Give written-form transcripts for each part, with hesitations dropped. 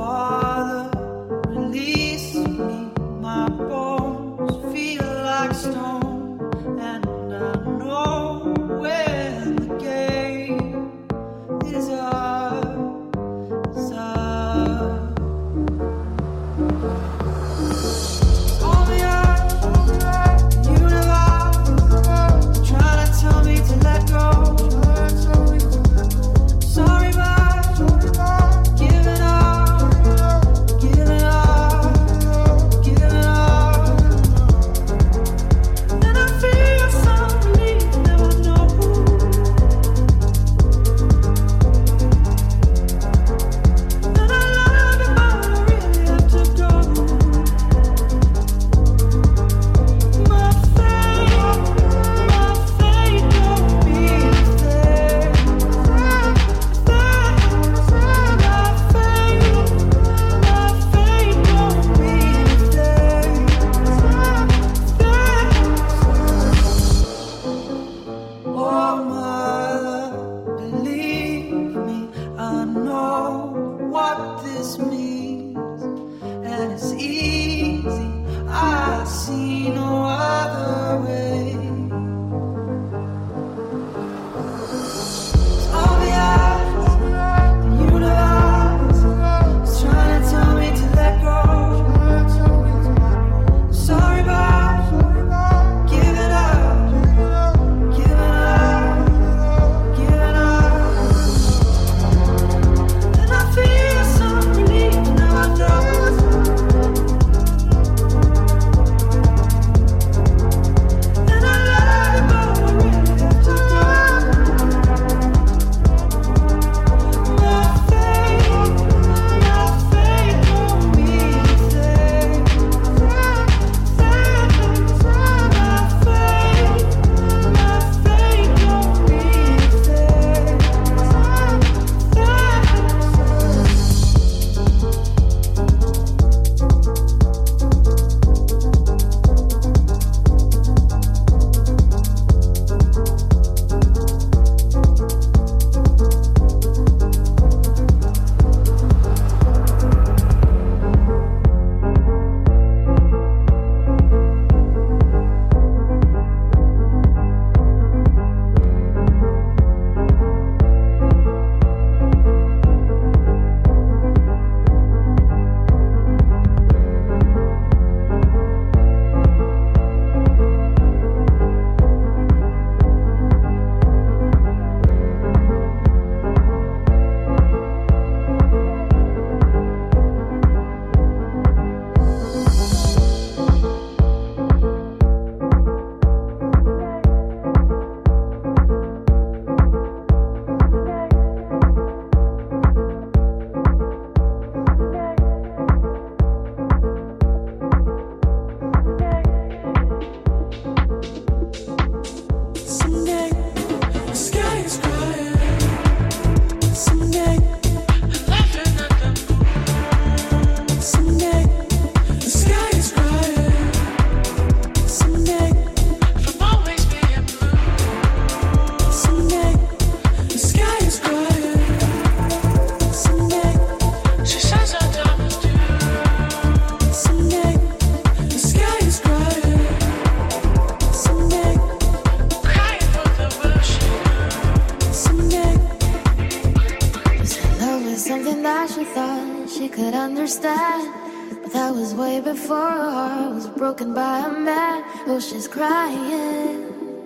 understand, but that was way before her heart was broken by a man. Oh, she's crying.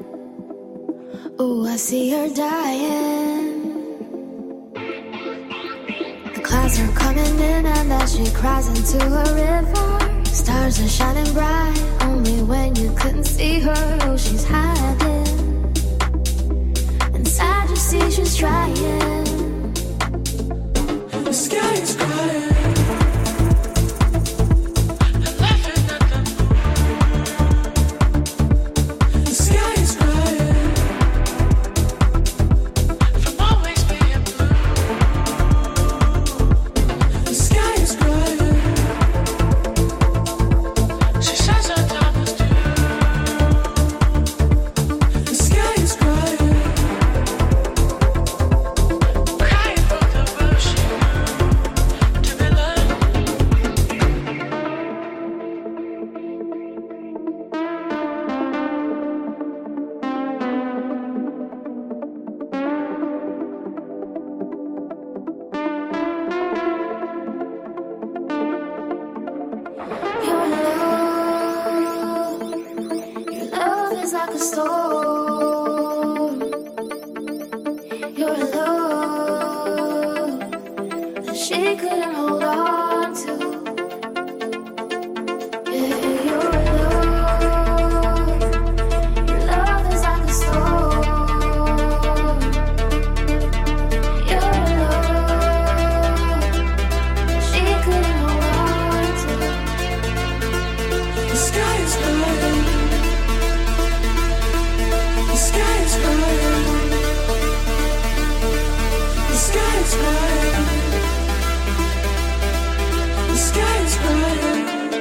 Oh, I see her dying. The clouds are coming in and as she cries into a river, stars are shining bright, only when you couldn't see her. Oh, she's hiding. Inside you see she's trying. The sky is crying. storm. You're alone that she couldn't hold on to. Yeah, you're alone. Your love is like a storm. You're alone that she couldn't hold on to. The sky is blue. The sky is blue. The sky is blue. The sky is blue.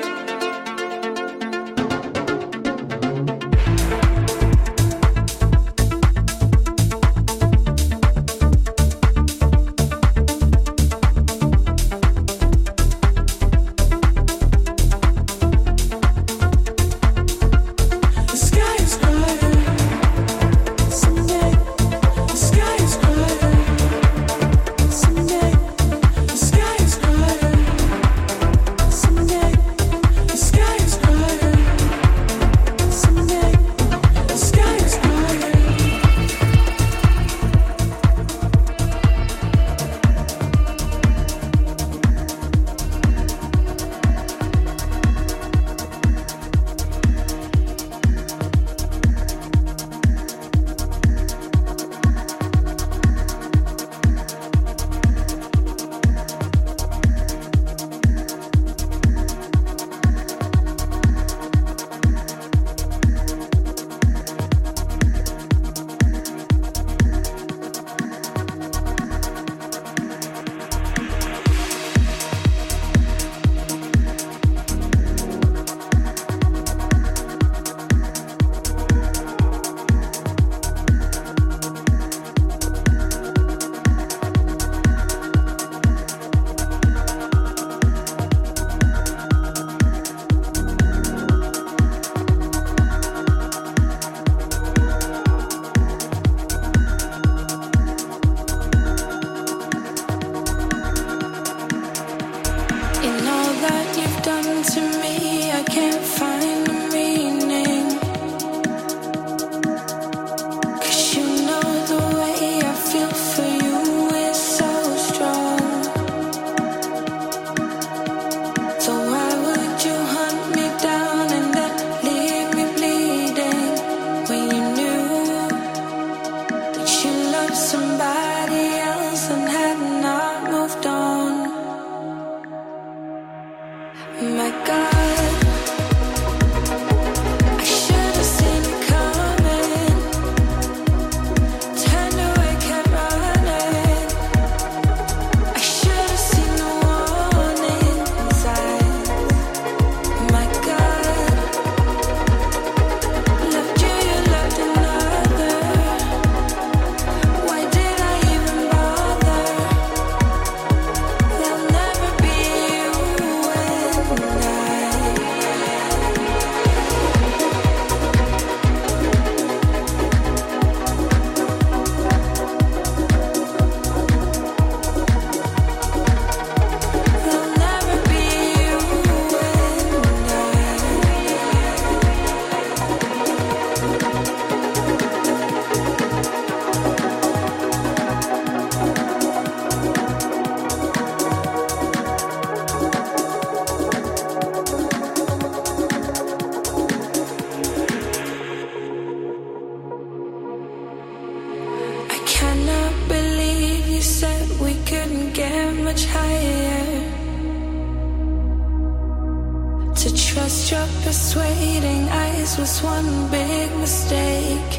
Was one big mistake,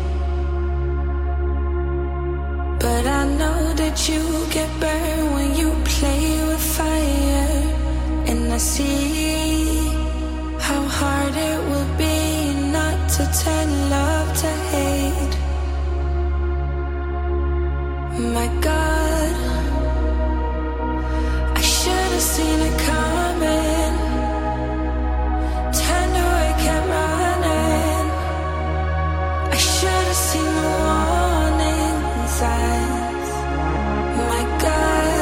but I know that you get burned when you play with fire, and I see how hard it will be not to turn love to hate. My God, I should have seen it coming. Turned away, kept running. I should have seen the warning signs. My God.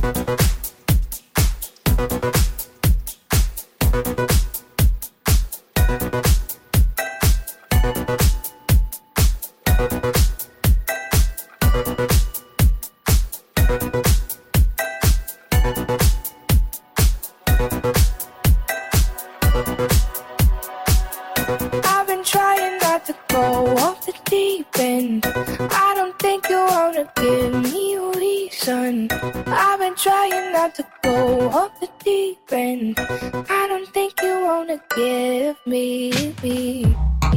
I've been trying not to go off the deep end. I don't think you wanna give me a reason. I've been trying not to go off the deep end. I don't think you wanna give me.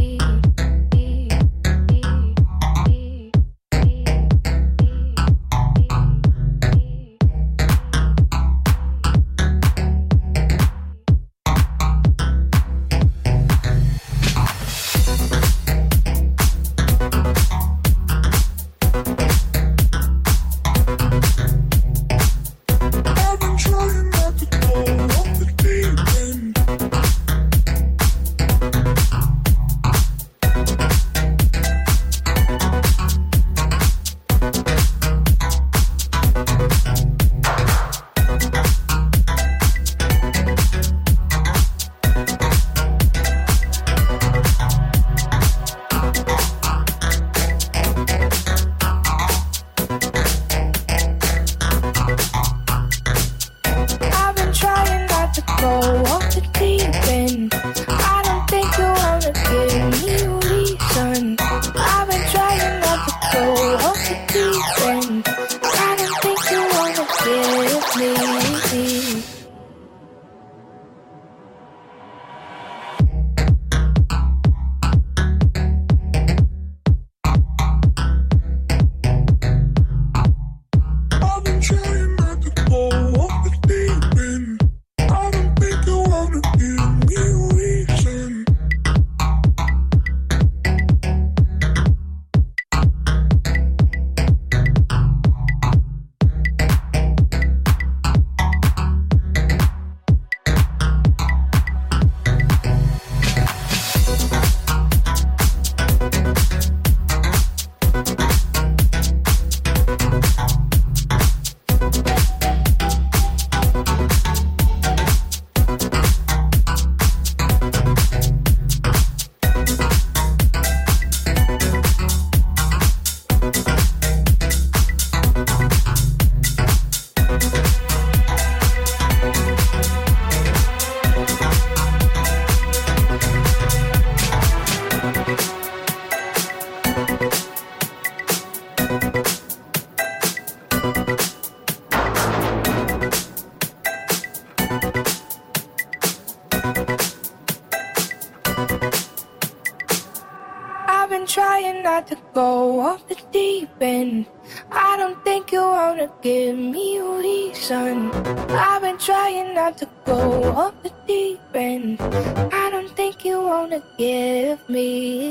Trying not to go off the deep end. I don't think you wanna give me a reason. I've been trying not to go off the deep end. I don't think you wanna give me.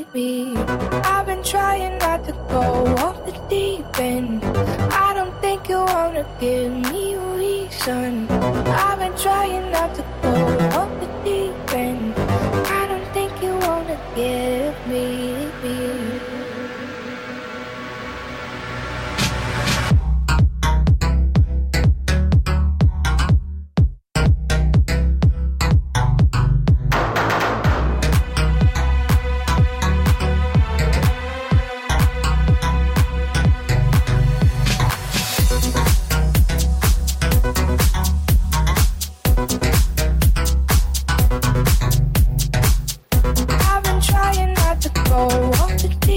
I've been trying not to go off the deep end. I don't think you wanna give me a reason. I've been trying not to go off the deep end. I don't think you wanna give me. I've been trying not to go off the deep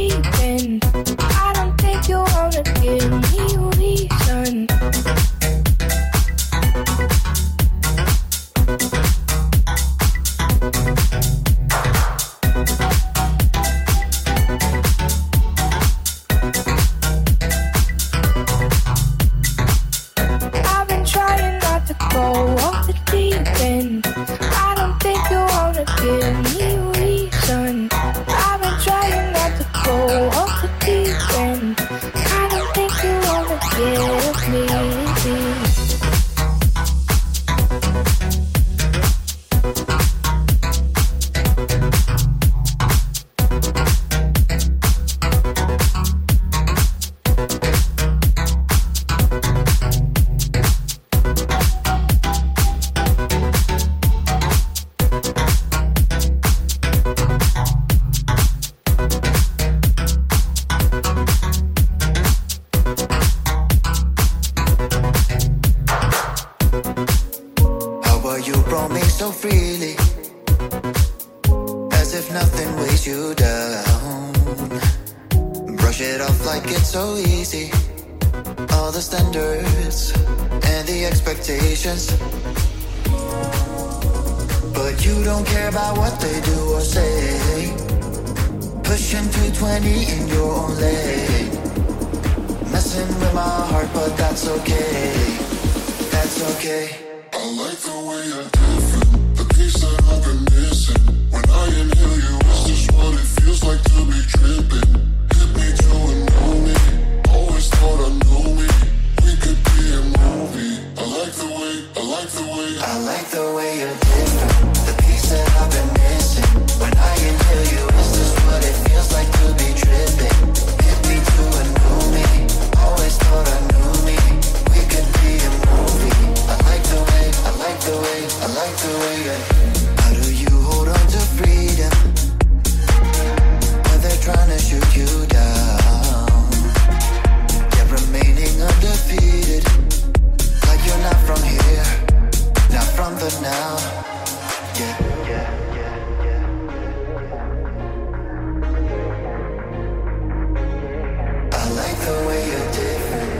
so freely, as if nothing weighs you down. Brush it off like it's so easy. All the standards and the expectations, but you don't care about what they do or say. Pushing 220 in your own lane, messing with my heart, but that's okay. That's okay. I like the way you're different, the piece that I've been missing. When I inhale you, is this what it feels like to be tripping? Hit me to and know me, always thought I knew me. We could be a movie. I like the way, I like the way, I like the way you're different, the piece that I've been missing. When I inhale you, is this what it feels like to be tripping? Hit me to and know me, always thought I knew me. We could be a movie. I like the way, I like the way, I like the way you're. How do you hold on to freedom when they're trying to shoot you down? Yet remaining undefeated, like you're not from here, not from the now. Yeah, yeah, yeah, yeah. I like the way you're different.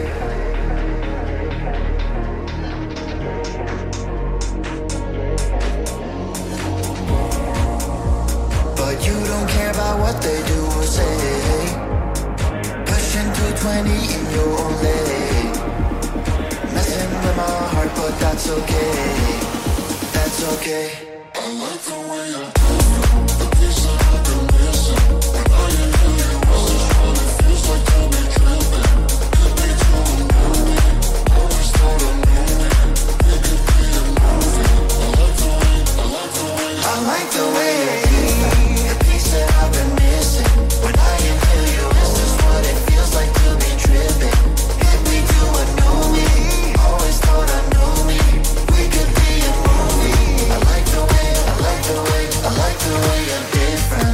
But you don't care about what they do or say. Pushing 220 in your own lane, messing with my heart, but that's okay. That's okay. I like the way you're different, the piece that I've been missing. When I inhale you, is this what it feels like to be tripping? Hit me to and know me, always thought I knew me. We could be a movie. I like the way, I like the way, I like the way you're different, the piece that I've been missing. When I inhale you, is this what it feels like to be tripping? Hit me to and know me, always thought I knew me. We could be a movie. I like the way, I like the way, I like the way you're different.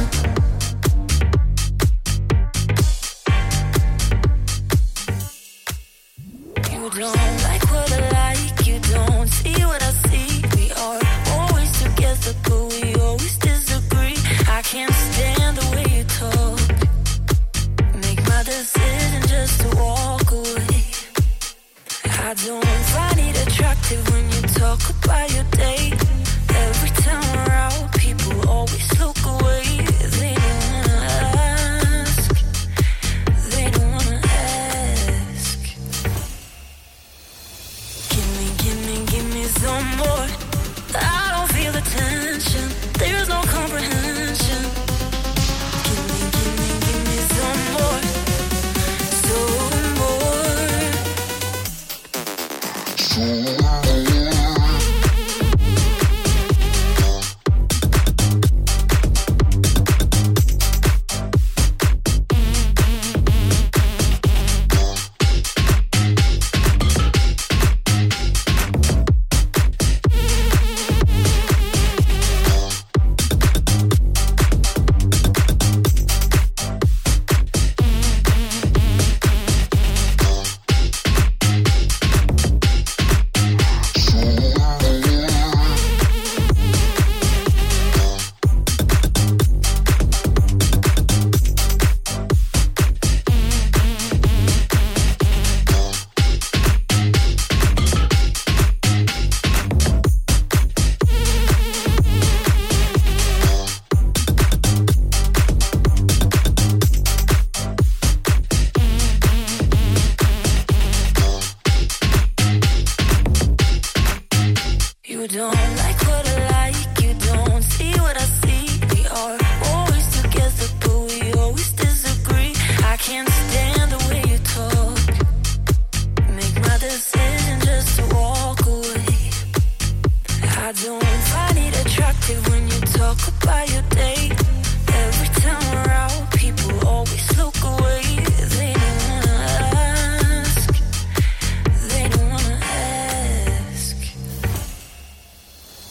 You don't like what I like, you don't see what I see. We are always together, but we always disagree. I can't stand the way you talk. Make my decision just to walk away. I don't find it attractive when you talk about your day. Every time we're out, people always look away. They don't wanna ask. They don't wanna ask. Give me some more. I don't feel the tension. There's no comprehension. Give me some more. Some more. You don't like what I like, you don't see what I see. We are always together, but we always disagree. I can't stand the way you talk. Make my decision just to walk away. I don't find it attractive when you talk about your day. Every time we're out, people always look away. They don't wanna ask. They don't wanna ask.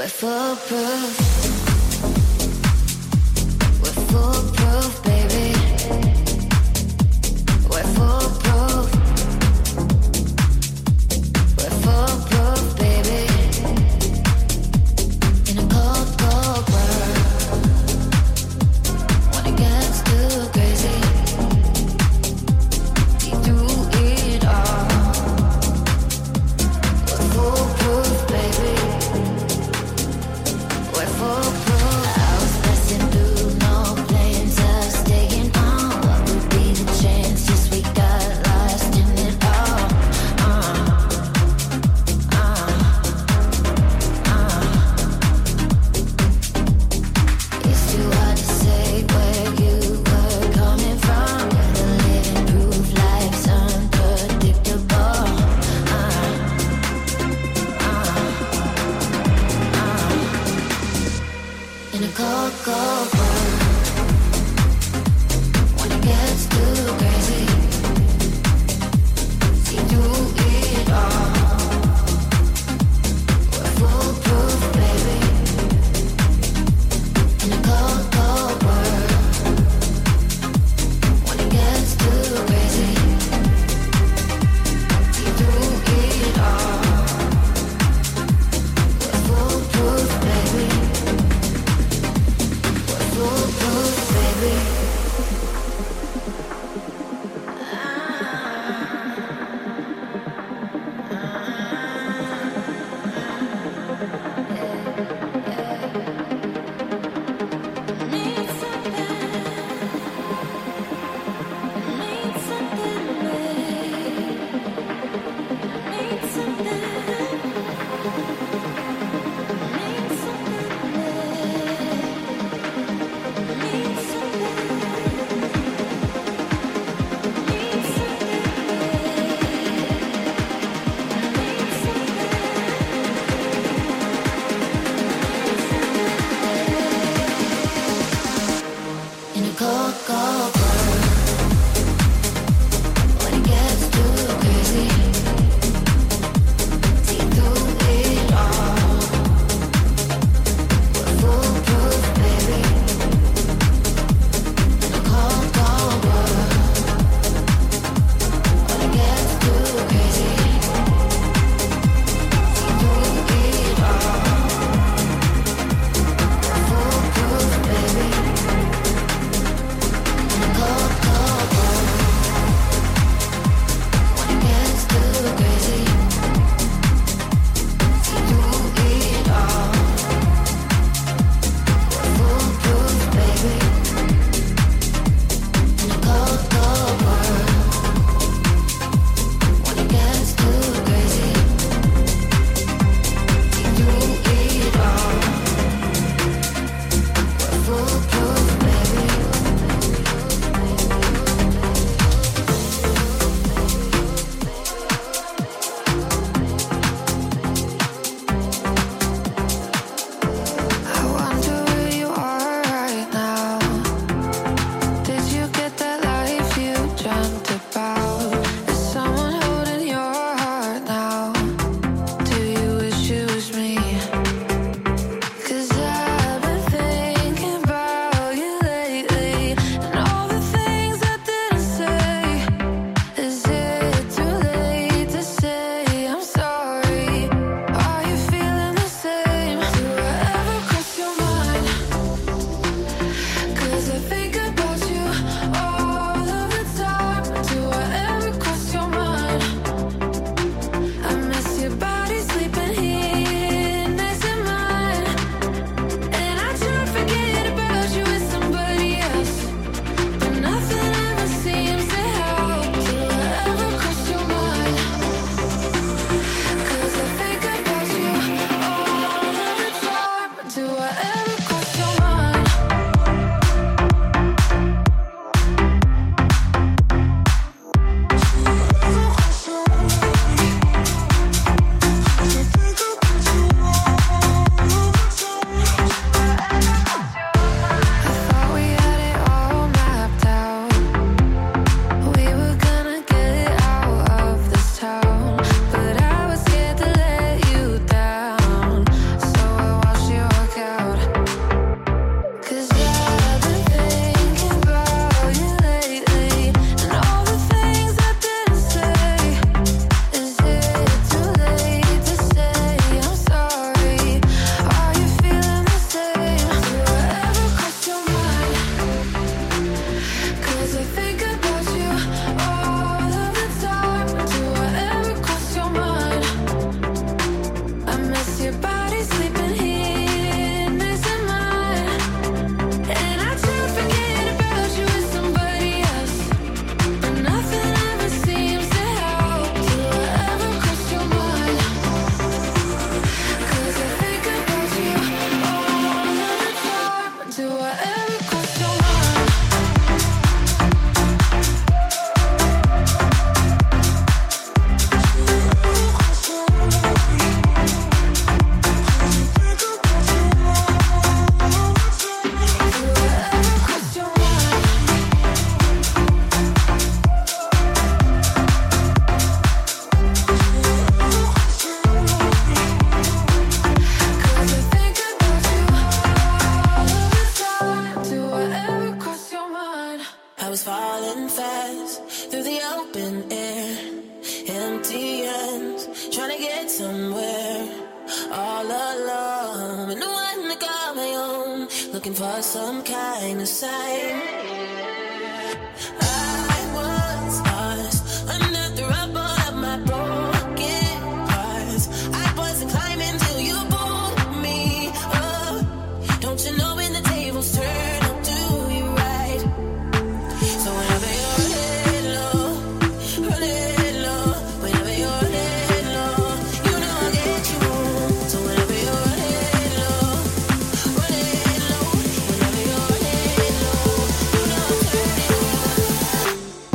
We're foolproof. We're foolproof, baby. We're foolproof. We're foolproof, baby. In a cold, cold world, when it gets too crazy, see through it all. We're foolproof, baby. We're foolproof. looking for some kind of sign. I was lost under the rubble of my broken parts. I wasn't climbing till you pulled me up. Don't you know when the tables turn, I'll do you right. So whenever you're running low, whenever you're running low, you know I'll get you home. So whenever you're running low, whenever you're running low, you know I'll turn it on.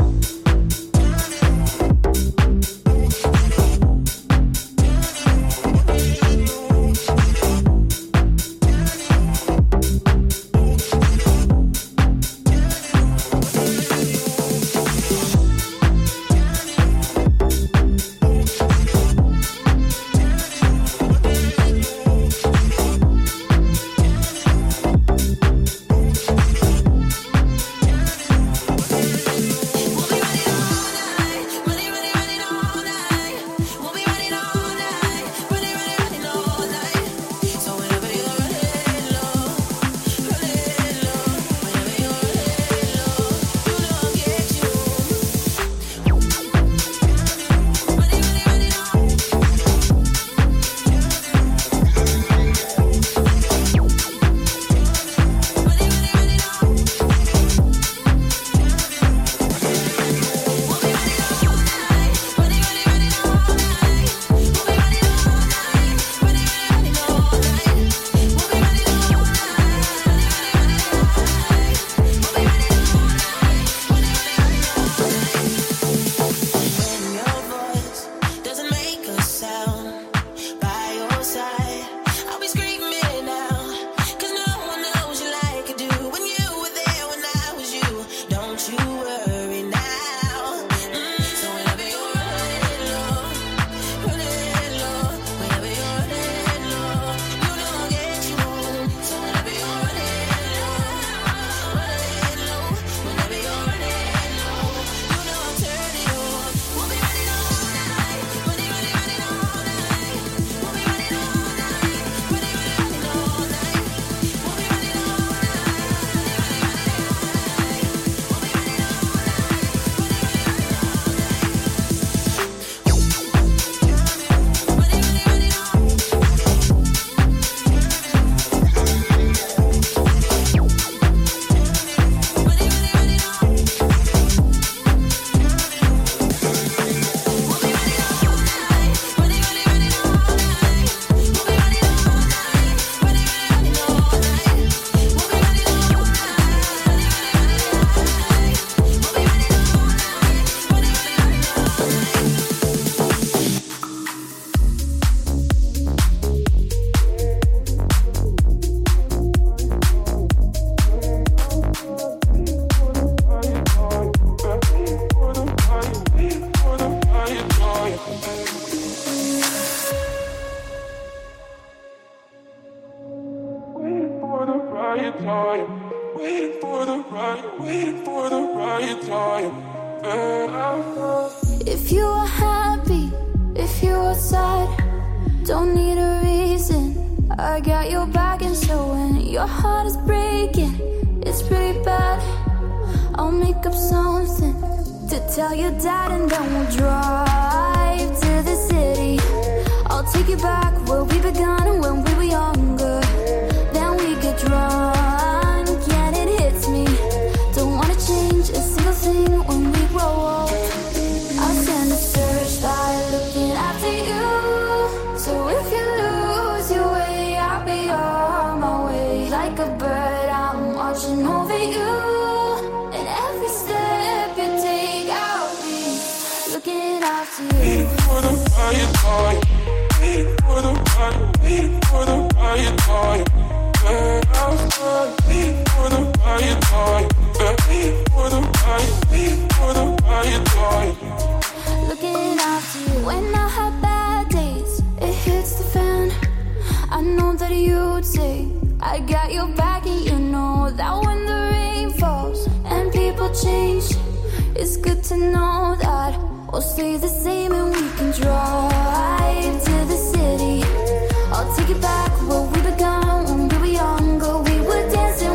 If you are happy, if you are sad, don't need a reason. I got your back, and so when your heart is breaking, it's pretty bad. I'll make up something to tell your dad, and then we'll drive to the city. I'll take you back where we began when we were younger. Then we get drunk, and it hits me. Don't wanna change a single thing when we grow old. I'll send a searchlight looking after you. So if you lose your way, I'll be on my way. Like a bird, I'm watching over you. And every step you take, I'll be looking after you. Waiting for the right time. Waiting for the right, waiting for the right time. Waiting for the right time. Waiting for the right, waiting for the right time. Looking after you. When I have bad days, it hits the fan. I know that you'd say I got your back, and you know that when the rain falls and people change, it's good to know that we'll stay the same and we can drive to the city. I'll take you back where we began when we were younger. We would dance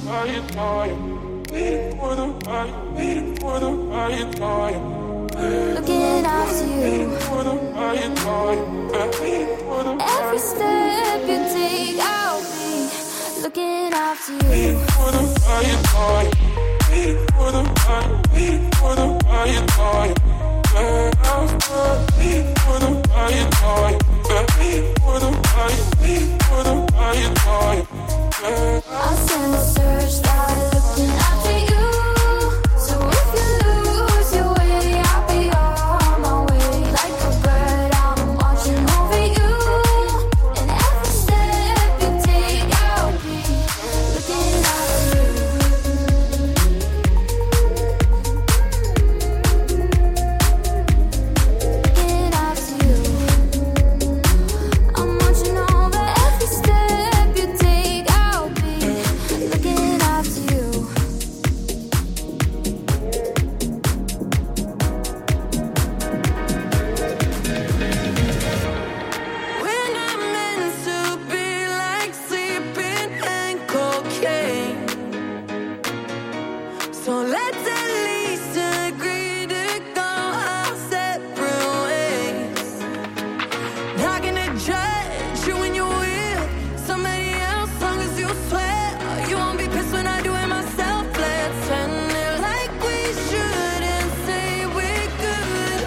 Looking after you. Every step you take, I'll be looking after you. I'll send a search, start looking after you. So if you lose your way, I'll be on my way. Like a bird, I'm watching over you. And every step you take, I'll be looking after you. Looking after you. I'm watching over every step you take, I'll be looking after you. When I'm meant to be like sleeping and cocaine, so let's at least agree to go our separate ways. Not gonna judge you when you're with somebody else, long as you swear you won't be pissed when I do it myself. Let's end it like we should and say we're good.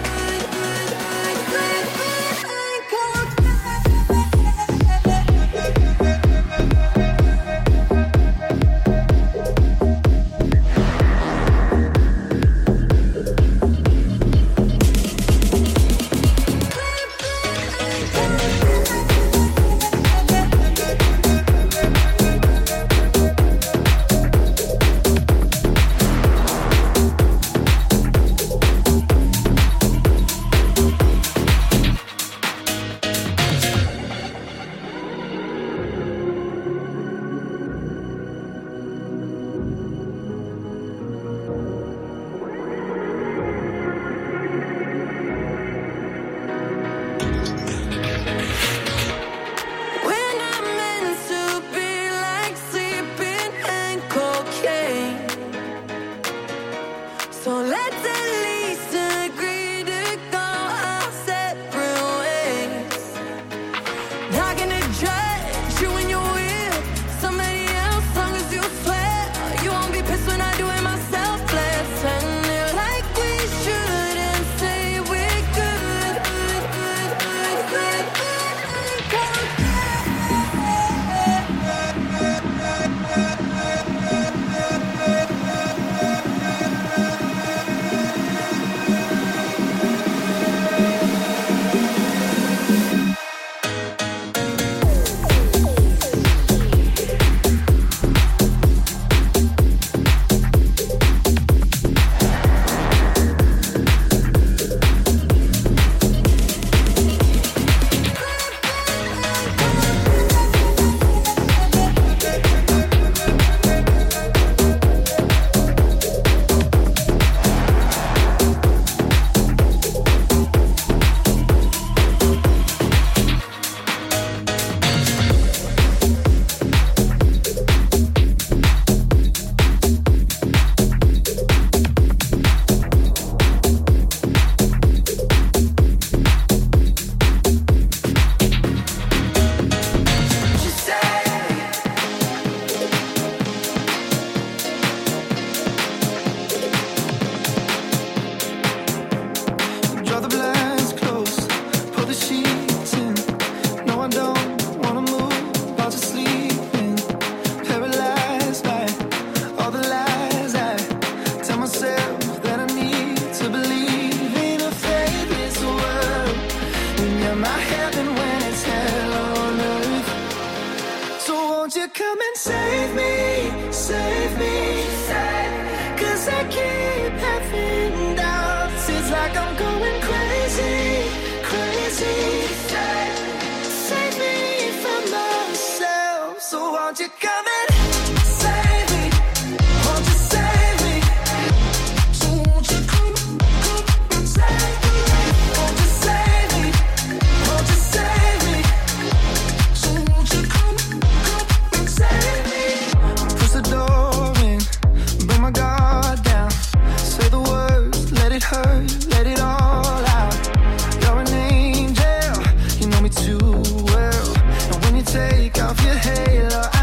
When I'm meant to be like sleeping and cocaine, so let's at least agree to go our separate ways. Not gonna judge you when you're with somebody else, long as you swear you won't be pissed when I do it myself. Let's end it like we should and say we're good. Draw the blinds close, pull the sheets in. No, I don't wanna move, I'll just sleep in. Paralyzed by all the lies I tell myself that I need to believe in a faithless world. And you're my heaven when it's hell on earth. So won't you come and save me, save me, save. 'Cause I keep having doubts. It's like I'm going crazy, crazy. Save me from myself. So won't you come and save me? Won't you save me? So won't you come and save me? Won't you save me? Won't you save me? So won't you come and save me? Push the door halo.